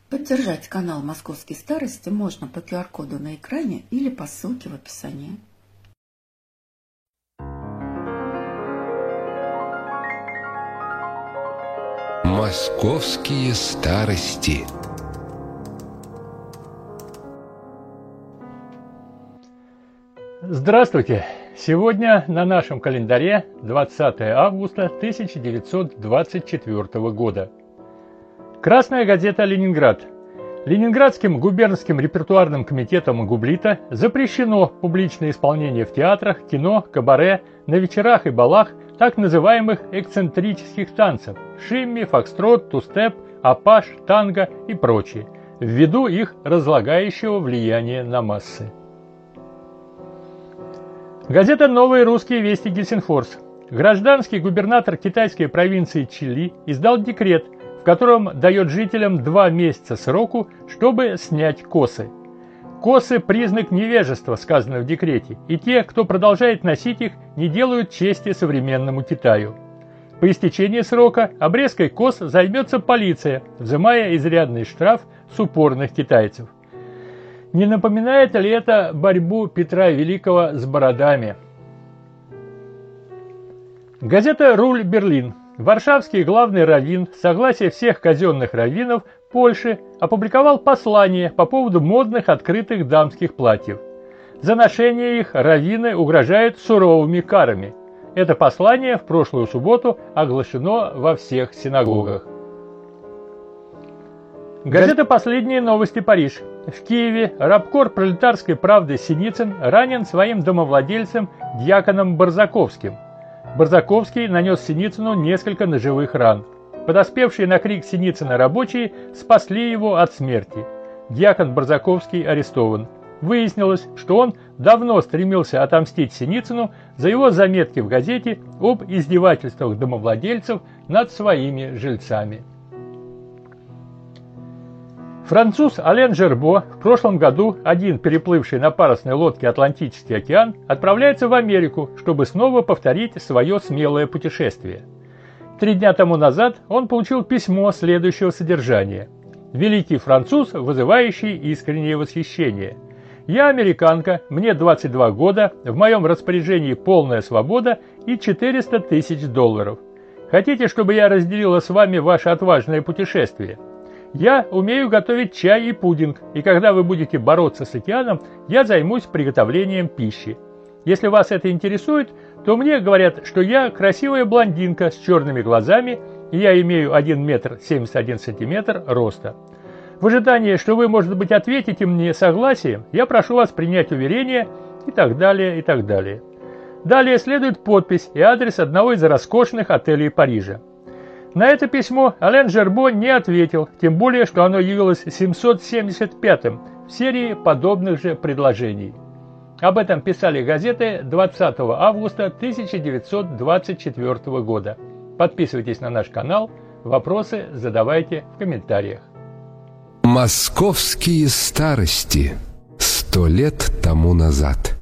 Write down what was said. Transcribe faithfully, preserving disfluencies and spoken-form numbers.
Поддержать канал «Московские старости» можно по ку ар коду на экране или по ссылке в описании. «Московские старости». Здравствуйте! Сегодня на нашем календаре двадцатое августа тысяча девятьсот двадцать четвёртого года. Красная газета «Ленинград». Ленинградским губернским репертуарным комитетом Гублита запрещено публичное исполнение в театрах, кино, кабаре, на вечерах и балах так называемых эксцентрических танцев – шимми, фокстрот, тустеп, апаш, танго и прочие, ввиду их разлагающего влияния на массы. Газета «Новые русские вести Гельсинфорс». Гражданский губернатор китайской провинции Чили издал декрет, в котором дает жителям два месяца сроку, чтобы снять косы. Косы – признак невежества, сказано в декрете, и те, кто продолжает носить их, не делают чести современному Китаю. По истечении срока обрезкой кос займется полиция, взимая изрядный штраф с упорных китайцев. Не напоминает ли это борьбу Петра Великого с бородами? Газета «Руль Берлин». Варшавский главный раввин с согласия всех казенных раввинов Польши опубликовал послание по поводу модных открытых дамских платьев. За ношение их раввины угрожают суровыми карами. Это послание в прошлую субботу оглашено во всех синагогах. Газета «Последние новости. Париж». В Киеве рабкор пролетарской правды Синицын ранен своим домовладельцем дьяконом Барзаковским. Барзаковский нанес Синицыну несколько ножевых ран. Подоспевшие на крик Синицына рабочие спасли его от смерти. Дьякон Барзаковский арестован. Выяснилось, что он давно стремился отомстить Синицыну за его заметки в газете об издевательствах домовладельцев над своими жильцами. Француз Ален Жербо, в прошлом году один переплывший на парусной лодке Атлантический океан, отправляется в Америку, чтобы снова повторить свое смелое путешествие. Три дня тому назад он получил письмо следующего содержания. «Великий француз, вызывающий искреннее восхищение. Я американка, мне двадцать два года, в моем распоряжении полная свобода и четыреста тысяч долларов. Хотите, чтобы я разделила с вами ваше отважное путешествие? Я умею готовить чай и пудинг, и когда вы будете бороться с океаном, я займусь приготовлением пищи. Если вас это интересует, то мне говорят, что я красивая блондинка с черными глазами, и я имею один метр семьдесят один сантиметр роста. В ожидании, что вы, может быть, ответите мне согласием, я прошу вас принять уверение» и так далее, и так далее. Далее следует подпись и адрес одного из роскошных отелей Парижа. На это письмо Ален Жербо не ответил, тем более, что оно явилось семьсот семьдесят пятым в серии подобных же предложений. Об этом писали газеты двадцатого августа тысяча девятьсот двадцать четвёртого года. Подписывайтесь на наш канал, вопросы задавайте в комментариях. «Московские старости. Сто лет тому назад».